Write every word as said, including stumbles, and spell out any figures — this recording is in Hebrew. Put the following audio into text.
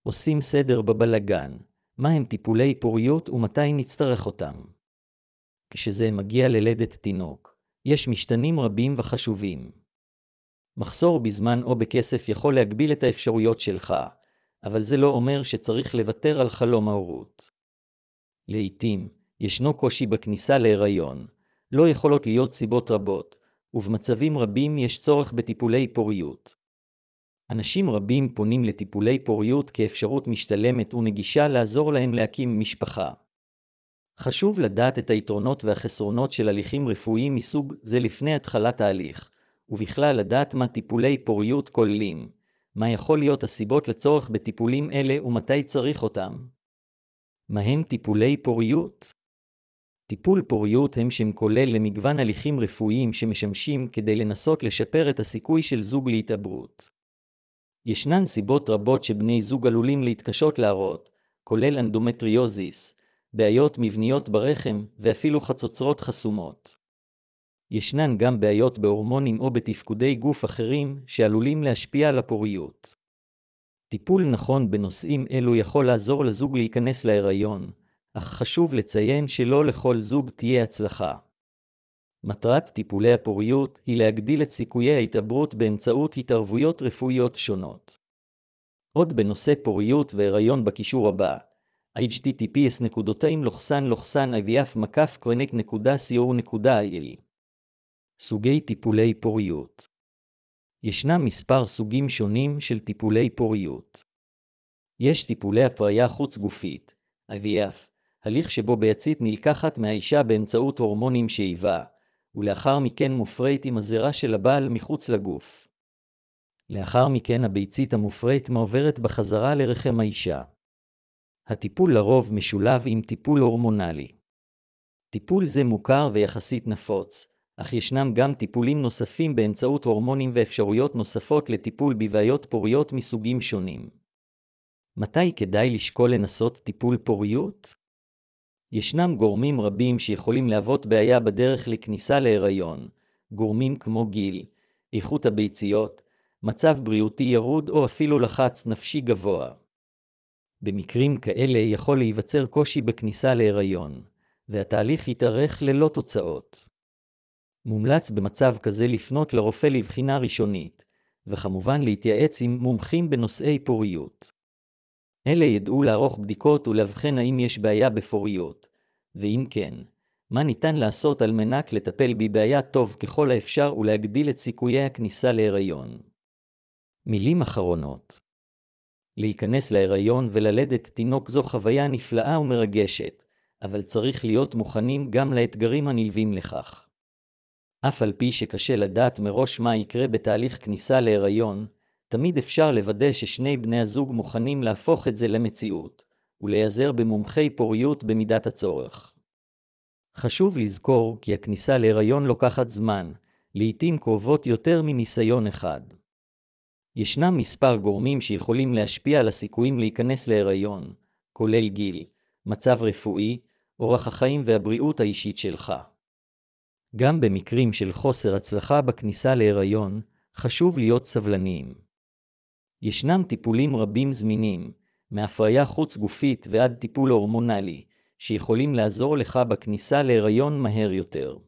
עושים סדר בבלגן. מה הם טיפולי פוריות ומתי נצטרך אותם? כשזה מגיע ללדת תינוק, יש משתנים רבים וחשובים. מחסור בזמן או בכסף יכול להגביל את האפשרויות שלך, אבל זה לא אומר שצריך לוותר על חלום ההורות. לעתים, ישנו קושי בכניסה להיריון. לא יכולות להיות סיבות רבות, ובמצבים רבים יש צורך בטיפולי פוריות. אנשים רבים פונים לטיפולי פוריות כאפשרות משתלמת ונגישה לעזור להם להקים משפחה. חשוב לדעת את היתרונות והחסרונות של הליכים רפואיים מסוג זה לפני התחלת ההליך, ובכלל לדעת מה טיפולי פוריות כוללים, מה יכול להיות הסיבות לצורך בטיפולים אלה ומתי צריך אותם. מהם טיפולי פוריות? טיפול פוריות הם שם כולל למגוון הליכים רפואיים שמשמשים כדי לנסות לשפר את הסיכוי של זוג להתעברות. ישנן סיבות רבות שבני זוג עלולים להתקשות להרות, כולל אנדומטריוזיס, בעיות מבניות ברחם ואפילו חצוצרות חסומות. ישנן גם בעיות בהורמונים או בתפקודי גוף אחרים שעלולים להשפיע על הפוריות. טיפול נכון בנושאים אלו יכול לעזור לזוג להיכנס להיריון, אך חשוב לציין שלא לכל זוג תהיה הצלחה. מטרת טיפולי הפוריות היא להגדיל את סיכויי ההתעברות באמצעות התערבויות רפואיות שונות. עוד בנושא פוריות והיריון בקישור הבא, אייץ' טי טי פי אס סלש איי וי אף מקף קרונק נקודה סי או נקודה איי אל. סוגי טיפולי פוריות. ישנם מספר סוגים שונים של טיפולי פוריות. יש טיפולי הפריה חוץ גופית, איי וי אף, הליך שבו ביצית נלקחת מהאישה באמצעות הורמונים שאיבה, ולאחר מכן מופרית עם הזרע של הבעל מחוץ לגוף. לאחר מכן הביצית המופרית מעוברת בחזרה לרחם האישה. הטיפול לרוב משולב עם טיפול הורמונלי. טיפול זה מוכר ויחסית נפוץ, אך ישנם גם טיפולים נוספים באמצעות הורמונים ואפשרויות נוספות לטיפול בבעיות פוריות מסוגים שונים. מתי כדאי לשקול לנסות טיפול פוריות? ישנם גורמים רבים שיכולים להוות בעיה בדרך לכניסה להיריון, גורמים כמו גיל, איכות הביציות, מצב בריאותי ירוד או אפילו לחץ נפשי גבוה. במקרים כאלה יכול להיווצר קושי בכניסה להיריון, והתהליך יתארך ללא תוצאות. מומלץ במצב כזה לפנות לרופא לבחינה ראשונית, וכמובן להתייעץ עם מומחים בנושאי פוריות. אלה ידעו לערוך בדיקות ולהבחן האם יש בעיה בפוריות, ואם כן, מה ניתן לעשות על מנת לטפל בבעיה טוב ככל האפשר ולהגדיל את סיכויי הכניסה להיריון. מילים אחרונות. להיכנס להיריון וללדת תינוק זו חוויה נפלאה ומרגשת, אבל צריך להיות מוכנים גם לאתגרים הנלווים לכך. אף על פי שקשה לדעת מראש מה יקרה בתהליך כניסה להיריון, תמיד אפשר לוודא ששני בני הזוג מוכנים להפוך את זה למציאות, ולהיעזר במומחי פוריות במידת הצורך. חשוב לזכור כי הכניסה להיריון לוקחת זמן, לעתים קרובות יותר מניסיון אחד. ישנם מספר גורמים שיכולים להשפיע על הסיכויים להיכנס להיריון, כולל גיל, מצב רפואי, אורח החיים והבריאות האישית שלך. גם במקרים של חוסר הצלחה בכניסה להיריון, חשוב להיות סבלניים. ישנם טיפולים רבים זמינים, מהפריה חוץ גופית ועד טיפול הורמונלי, שיכולים לעזור לך בכניסה להיריון מהר יותר.